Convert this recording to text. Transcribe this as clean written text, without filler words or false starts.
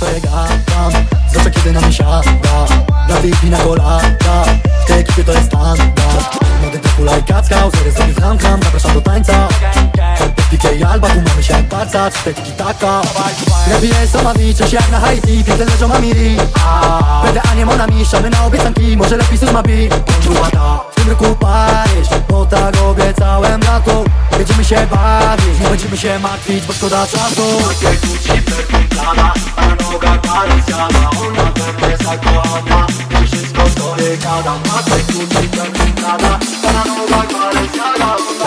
co je gadam, zwłaszcza kiedy na mnie siada. Dla tych pina kolada, w tej ekipie to jest standard. Młody to hulaj kackał, zery sobie zamkam, zapraszam do tańca. PK Alba, tu mamy się jak barca, czy tej tiki taka. Lepiej jest omawić, się jak na Haiti, piękne leżą mamiri. Będę a nie monami, szamy na obiecanki, może lepiej sus ma beat. W tym roku Paryż, bo tak obiecałem lato. Będziemy się bawić, nie będziemy się martwić, bo szkoda czasu. Takie Gucci, perfumplana, a na nogach Balenciaga. Ona we mnie zakochana, i wszystko co jej gadam. Takie Gucci, perfumplana, a na nogach Balenciaga.